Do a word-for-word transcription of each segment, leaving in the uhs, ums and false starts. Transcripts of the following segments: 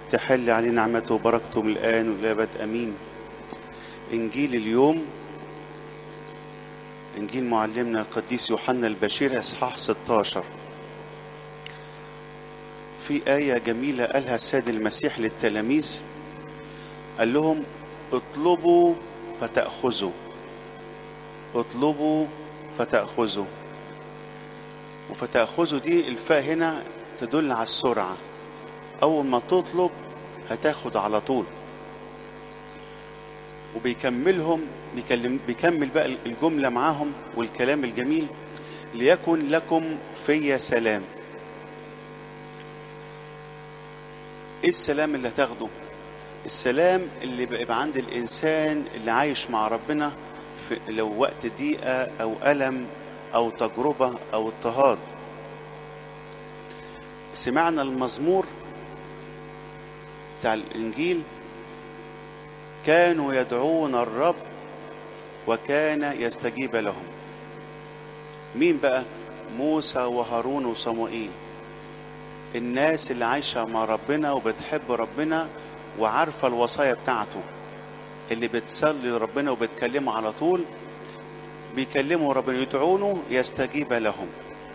تحل علينا نعمته وبركته من الآن والأبد أمين. إنجيل اليوم إنجيل معلمنا القديس يوحنا البشير إصحاح ستاشر. في آية جميلة قالها السيد المسيح للتلاميذ، قال لهم اطلبوا فتأخذوا، اطلبوا فتأخذوا. وفتأخذوا دي الفاء هنا تدل على السرعة، أول ما تطلب هتاخد على طول. وبيكملهم بيكلم بيكمل بقى الجملة معاهم والكلام الجميل، ليكن لكم في سلام. ايه السلام اللي هتاخده؟ السلام اللي بيبقى عند الإنسان اللي عايش مع ربنا في لو وقت ضيقة أو ألم أو تجربة أو اضطهاد. سمعنا المزمور بتاع الإنجيل، كانوا يدعون الرب وكان يستجيب لهم. مين بقى؟ موسى وهارون وصموئيل، الناس اللي عايشة مع ربنا وبتحب ربنا وعارفة الوصايا بتاعته، اللي بتصلي لربنا وبتكلمه على طول، بيكلموا ربنا يدعونه يستجيب لهم.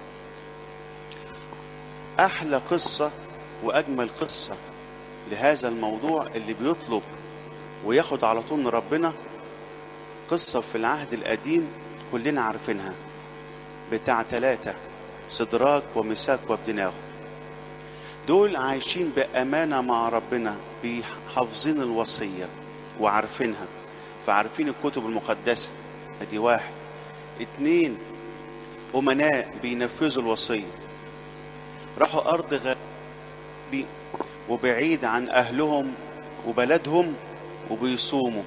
أحلى قصة وأجمل قصة لهذا الموضوع اللي بيطلب وياخد على طول من ربنا، قصة في العهد القديم كلنا عارفينها، بتاع ثلاثة، سدراك وميثاق وابدناغو. دول عايشين بأمانة مع ربنا، بيحافظين الوصية وعارفينها، فعارفين الكتب المقدسة. ادي واحد. اتنين، أمناء بينفذوا الوصية، راحوا أرض غريبة وبعيد عن أهلهم وبلدهم وبيصوموا،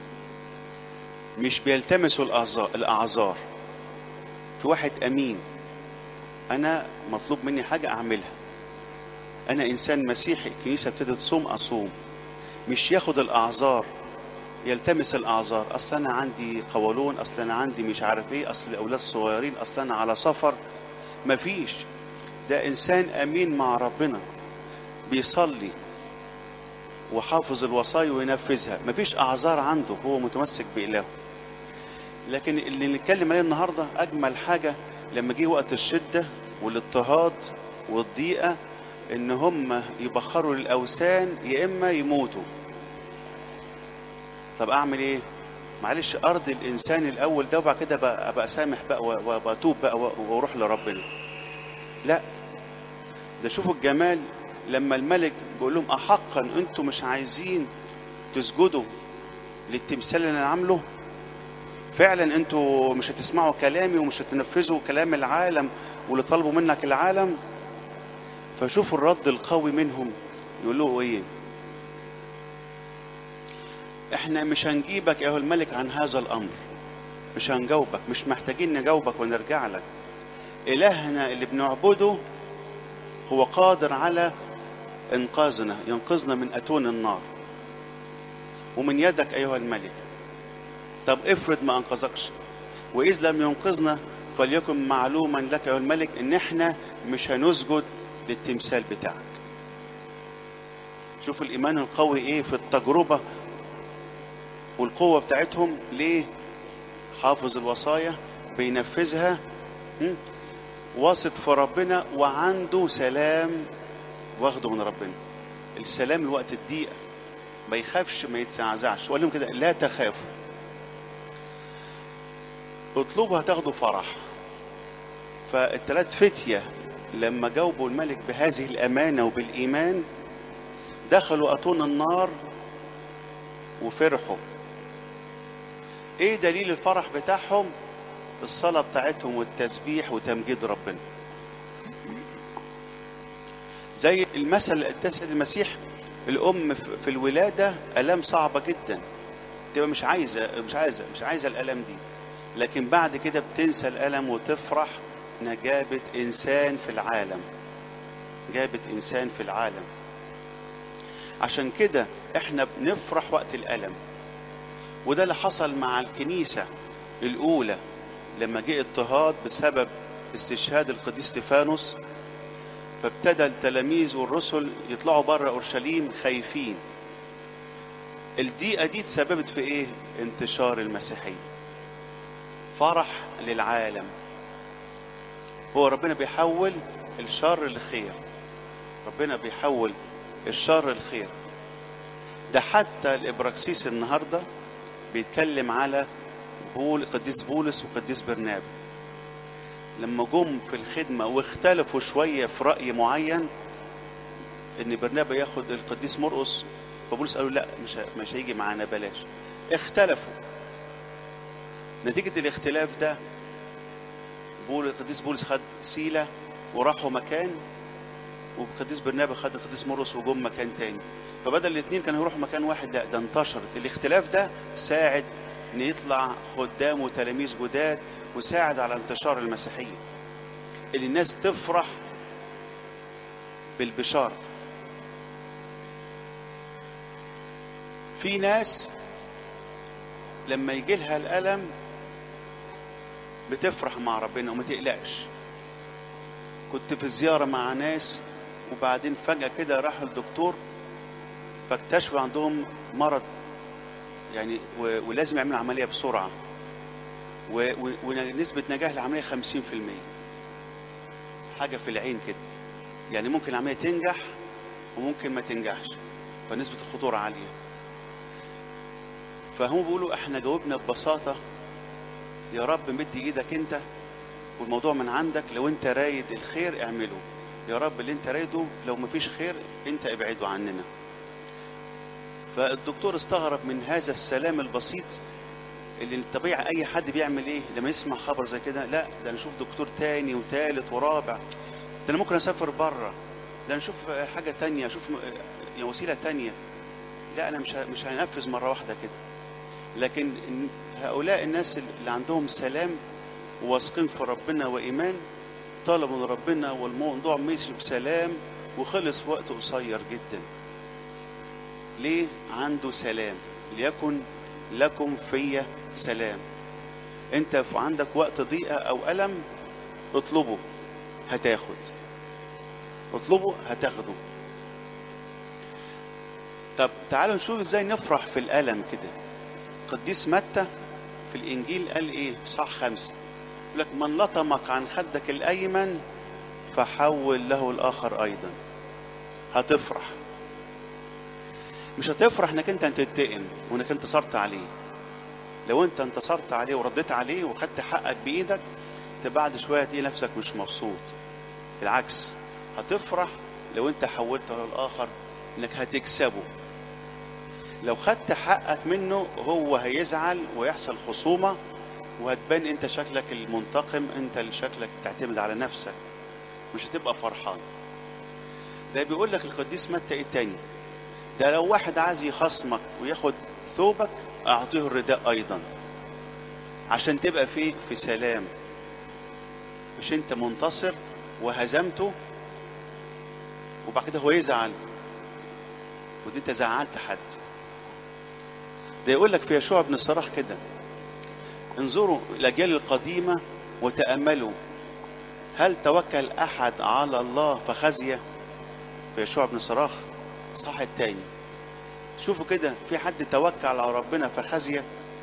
مش بيلتمسوا الأعذار. في واحد أمين، أنا مطلوب مني حاجة أعملها، أنا إنسان مسيحي، الكنيسة ابتدت تصوم أصوم، مش ياخد الأعذار، يلتمس الأعذار. أصل أنا عندي قولون، أصل أنا عندي مش عارف إيه، أصل الأولاد صغيرين، أصل أنا على سفر. مفيش. ده إنسان أمين مع ربنا، بيصلي وحافظ الوصايا وينفذها، مفيش أعذار عنده، هو متمسك بإلهه. لكن اللي نتكلم عليه النهاردة أجمل حاجة لما جه وقت الشدة والاضطهاد والضيقة، إن هم يبخروا للأوثان يا إما يموتوا. طب أعمل إيه؟ معلش أرض الإنسان الأول ده، وبعد كده بقى, بقى سامح بقى وأتوب بقى وأروح لربنا. لا، ده شوفوا الجمال لما الملك بيقول لهم أحقا أنتم مش عايزين تسجدوا للتمثال اللي أنا عامله؟ فعلا أنتم مش هتسمعوا كلامي ومش هتنفذوا كلام العالم واللي طلبوا منك العالم؟ فشوفوا الرد القوي منهم، يقولوا إيه؟ إحنا مش هنجيبك يا الملك عن هذا الأمر، مش هنجاوبك، مش محتاجين نجاوبك ونرجع لك. إلهنا اللي بنعبده هو قادر على إنقاذنا، ينقذنا من أتون النار ومن يدك أيها الملك. طب افرض ما أنقذكش، وإذ لم ينقذنا فليكن معلوما لك أيها الملك إن إحنا مش هنسجد للتمثال بتاعك. شوف الإيمان القوي إيه في التجربة والقوة بتاعتهم. ليه؟ حافظ الوصايا، بينفذها، واثق في ربنا، وعنده سلام واخده من ربنا. السلام الوقت الضيقة، ما يخافش ما يتزعزعش. وقال لهم كده لا تخافوا، اطلبوا هتاخدوا فرح. فالثلاث فتية لما جاوبوا الملك بهذه الأمانة وبالإيمان، دخلوا أتون النار وفرحوا. ايه دليل الفرح بتاعهم؟ الصلاة بتاعتهم والتسبيح وتمجيد ربنا. زي المثل اللي اتسد المسيح، الأم في الولادة ألام صعبة جدا، تبقى مش عايزة مش عايزة مش عايزة الألم دي، لكن بعد كده بتنسى الألم وتفرح إنها جابت إنسان في العالم، جابت إنسان في العالم. عشان كده إحنا بنفرح وقت الألم. وده اللي حصل مع الكنيسة الأولى لما جاء اضطهاد بسبب استشهاد القديس ستيفانوس. فابتدى التلاميذ والرسل يطلعوا بره اورشليم خايفين. الضيقه دي تسببت في ايه؟ انتشار المسيحيه، فرح للعالم. هو ربنا بيحول الشر لخير، ربنا بيحول الشر لخير. ده حتى الابراكسيس النهارده بيتكلم على بول قديس بولس وقديس برنابا لما جم في الخدمه واختلفوا شويه في راي معين، ان برنابا ياخد القديس مرقس، فبولس قالوا لا مش مش هيجي معانا بلاش. اختلفوا. نتيجه الاختلاف ده بولس القديس بولس خد سيله وراحوا مكان، والقديس برنابا خد القديس مرقس وجم مكان تاني. فبدل الاثنين كانوا يروحوا مكان واحد، لا ده انتشرت. الاختلاف ده ساعد ان يطلع خدام وتلاميذ جداد، وساعد على انتشار المسيحيه، اللي الناس تفرح بالبشاره. في ناس لما يجي لها الالم بتفرح مع ربنا وما تقلقش. كنت في زياره مع ناس وبعدين فجاه كده راحوا الدكتور فاكتشفوا عندهم مرض يعني ولازم يعملوا عمليه بسرعه، ونسبه نجاح العمليه خمسين في المية، حاجه في العين كده. يعني ممكن العمليه تنجح وممكن ما تنجحش، فنسبه الخطوره عاليه. فهم بيقولوا احنا جاوبنا ببساطه، يا رب مد ايدك انت والموضوع من عندك، لو انت رايد الخير اعمله، يا رب اللي انت رايده، لو مفيش خير انت ابعده عننا. فالدكتور استغرب من هذا السلام البسيط اللي الطبيعي اي حد بيعمل ايه لما يسمع خبر زي كده. لا ده انا اشوف دكتور تاني وتالت ورابع، ده انا ممكن اسافر بره، ده انا اشوف حاجه تانية، اشوف وسيله تانية. لا انا مش مش هنفذ مره واحده كده. لكن هؤلاء الناس اللي عندهم سلام وواثقين في ربنا وايمان طلبوا من ربنا، والموضوع مشي بسلام وخلص في وقت قصير جدا. ليه؟ عنده سلام. ليكن لكم في سلام. انت في عندك وقت ضيقه او الم، اطلبه هتاخد، اطلبه هتاخده. طب تعالوا نشوف ازاي نفرح في الالم كده. قديس متى في الانجيل قال ايه؟ اصحاح خمسة يقول لك من لطمك عن خدك الايمن فحول له الاخر ايضا. هتفرح. مش هتفرح انك انت تنتقم وانك انتصرت عليه. لو انت انتصرت عليه ورديت عليه وخدت حقك بايدك، بعد شويه تلاقي نفسك مش مبسوط. بالعكس، هتفرح لو انت حولت له الاخر انك هتكسبه. لو خدت حقك منه هو هيزعل ويحصل خصومه، وهتبان انت شكلك المنتقم، انت اللي شكلك تعتمد على نفسك، مش هتبقى فرحان. ده بيقول لك القديس متى ايه تاني؟ ده لو واحد عايز يخصمك وياخد ثوبك اعطيه الرداء ايضا، عشان تبقى في في سلام. مش انت منتصر وهزمته وبعد كده هو يزعل ودي انت زعلت حد. ده يقول لك في يشوع بن صراخ كده، انظروا الاجيال القديمه وتاملوا هل توكل احد على الله فخزي؟ في يشوع بن صراخ صح التاني. شوفوا كده، في حد توكل على ربنا فخزي؟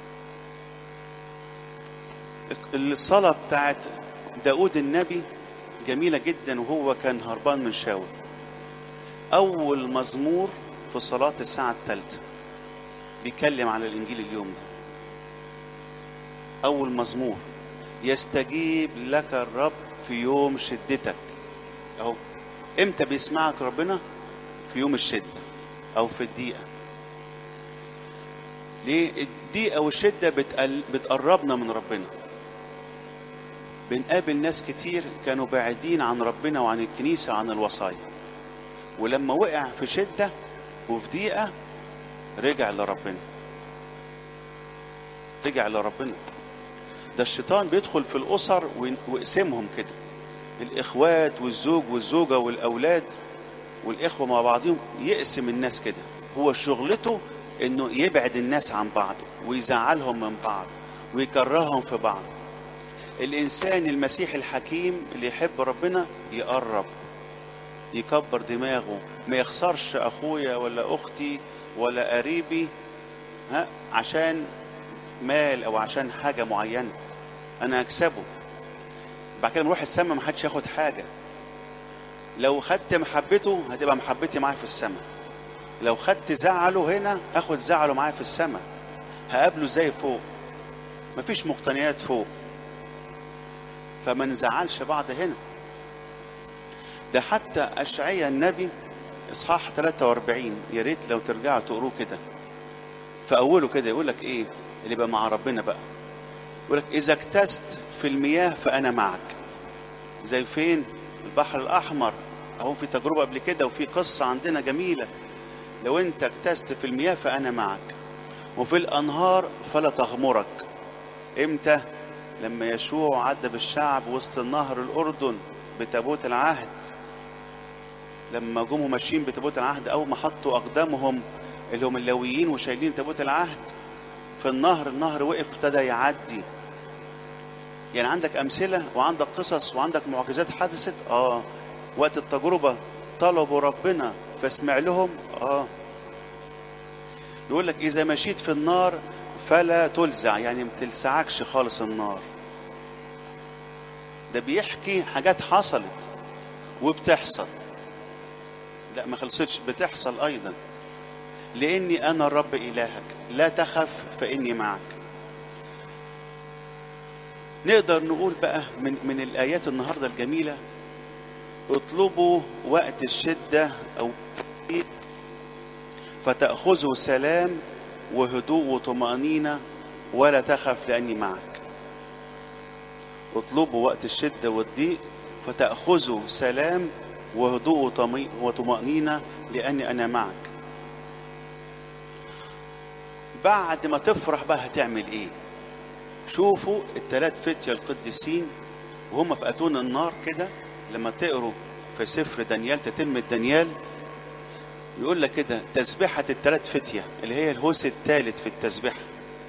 الصلاة بتاعت داود النبي جميلة جدا وهو كان هربان من شاول. أول مزمور في صلاة الساعة الثالثة بيتكلم على الإنجيل اليوم ده. أول مزمور، يستجيب لك الرب في يوم شدتك. أهو إمتى بيسمعك ربنا؟ في يوم الشدة أو في الضيقة. ليه؟ الضيقة والشدة بتقربنا من ربنا. بنقابل ناس كتير كانوا بعيدين عن ربنا وعن الكنيسة وعن الوصايا، ولما وقع في شدة وفي ضيقة رجع لربنا، رجع لربنا. ده الشيطان بيدخل في الأسر ويقسمهم كده، الإخوات والزوج والزوجة والأولاد والإخوة مع بعضهم، يقسم الناس كده. هو شغلته إنه يبعد الناس عن بعض ويزعلهم من بعض ويكرههم في بعض. الإنسان المسيحي الحكيم اللي يحب ربنا يقرب، يكبر دماغه، ما يخسرش اخويا ولا اختي ولا قريبي ها عشان مال او عشان حاجه معينه، انا اكسبه. بعد كده نروح السما ما حدش ياخد حاجه. لو خدت محبته هتبقى محبتي معاه في السما، لو خدت زعله هنا هاخد زعله معاه في السما، هقابله زي فوق، مفيش مقتنيات فوق، فما نزعلش بعض هنا. ده حتى أشعياء النبي إصحاح ثلاثة وأربعين، يا ريت لو ترجعوا تقروه كده، في أوله كده يقول لك إيه اللي بقى مع ربنا بقى، يقول لك إذا اكتست في المياه فأنا معك. زي فين؟ البحر الأحمر أهو، في تجربة قبل كده وفي قصة عندنا جميلة. لو أنت اكتست في المياه فأنا معك، وفي الأنهار فلا تغمرك. إمتى؟ لما يشوع عدى بالشعب وسط النهر الأردن بتابوت العهد، لما جم ماشيين بتابوت العهد، أول ما حطوا أقدامهم اللي هم اللاويين وشايلين تابوت العهد في النهر، النهر وقف ابتدى يعدي. يعني عندك أمثلة وعندك قصص وعندك معجزات حدثت. آه وقت التجربة طلبوا ربنا فاسمع لهم. آه يقول لك إذا مشيت في النار فلا تلزع، يعني ما تلسعكش خالص النار. ده بيحكي حاجات حصلت وبتحصل، لا ما خلصتش، بتحصل أيضا. لأني أنا الرب إلهك لا تخف فإني معك. نقدر نقول بقى من, من الآيات النهاردة الجميلة، اطلبوا وقت الشدة أو فتأخذوا سلام وهدوء وطمأنينة ولا تخف لأني معك. اطلبوا وقت الشدة والضيق فتأخذوا سلام وهدوء وطمأنينة لأني أنا معك. بعد ما تفرح بقى هتعمل إيه؟ شوفوا الثلاث فتية القديسين وهم في أتون النار كده، لما تقروا في سفر دانيال تتم دانيال يقول لك كده تسبيحة الثلاث فتية اللي هي الهوس الثالث في التسبيحة،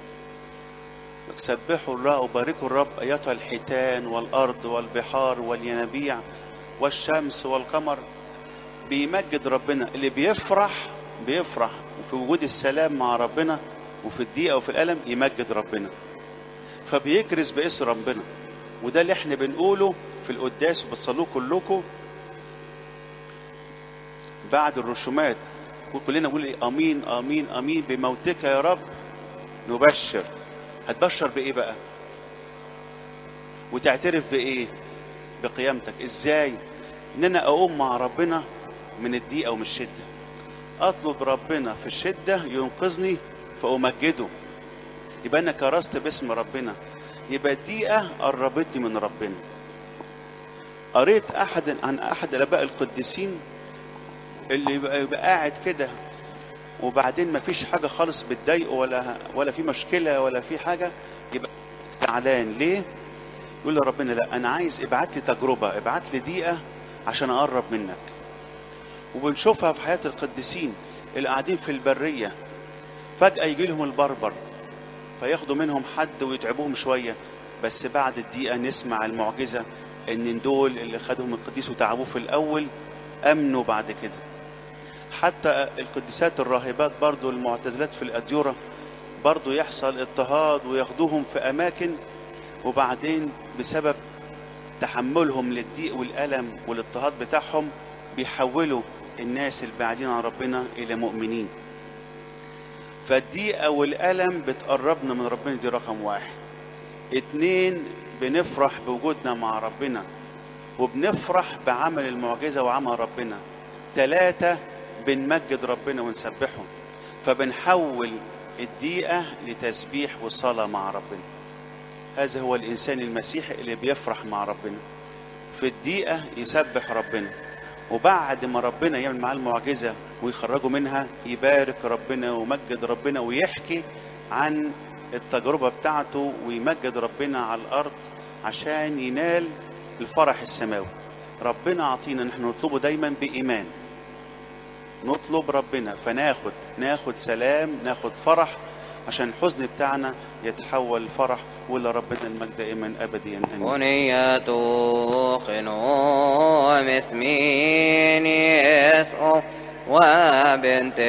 سبحوا الرب وباركوا الرب أيتها الحيتان والأرض والبحار والينابيع والشمس والقمر. بيمجد ربنا. اللي بيفرح بيفرح وفي وجود السلام مع ربنا، وفي الضيقة وفي الألم يمجد ربنا، فبيكرز باسم ربنا. وده اللي احنا بنقوله في القداس وبتصلوه كلكم بعد الرسومات، كلنا نقول ايه؟ امين امين امين بموتك يا رب نبشر. هتبشر بايه بقى؟ وتعترف بايه؟ بقيامتك. ازاي؟ ان انا اقوم مع ربنا من الضيقه ومن الشده، اطلب ربنا في الشده ينقذني فامجده، يبقى انا كرست باسم ربنا، يبقى الضيقه قربتني من ربنا. قريت احد عن احد الاباء القديسين اللي يبقى قاعد كده وبعدين ما فيش حاجه خالص بتضايقه ولا ولا في مشكله ولا في حاجه، يبقى زعلان ليه؟ يقول لربنا لا انا عايز ابعت لي تجربه، ابعت لي ضيقه عشان اقرب منك. وبنشوفها في حياه القديسين اللي قاعدين في البريه، فجاه يجي لهم البربر فياخدوا منهم حد ويتعبوهم شويه، بس بعد الدقيقه نسمع المعجزه ان دول اللي خدهم القديس وتعبوه في الاول امنوا بعد كده. حتى القديسات الراهبات برضو المعتزلات في الأديرة برضو يحصل اضطهاد وياخدوهم في أماكن، وبعدين بسبب تحملهم للضيق والألم والاضطهاد بتاعهم بيحولوا الناس البعيدين عن ربنا إلى مؤمنين. فالضيقة والألم بتقربنا من ربنا، دي رقم واحد. اتنين، بنفرح بوجودنا مع ربنا وبنفرح بعمل المعجزة وعمل ربنا. تلاتة، بنمجد ربنا ونسبحه، فبنحول الضيقة لتسبيح وصلاة مع ربنا. هذا هو الإنسان المسيحي اللي بيفرح مع ربنا، في الضيقة يسبح ربنا، وبعد ما ربنا يعمل معاه المعجزة ويخرجه منها يبارك ربنا ويمجد ربنا ويحكي عن التجربة بتاعته ويمجد ربنا على الأرض عشان ينال الفرح السماوي. ربنا عطينا نحن نطلبه دايما بإيمان، نطلب ربنا فناخد ناخد سلام، ناخد فرح، عشان الحزن بتاعنا يتحول لفرح، ولا ربنا المجد دائما ابديا امين. ونية خنو مسمين يسقو وبنت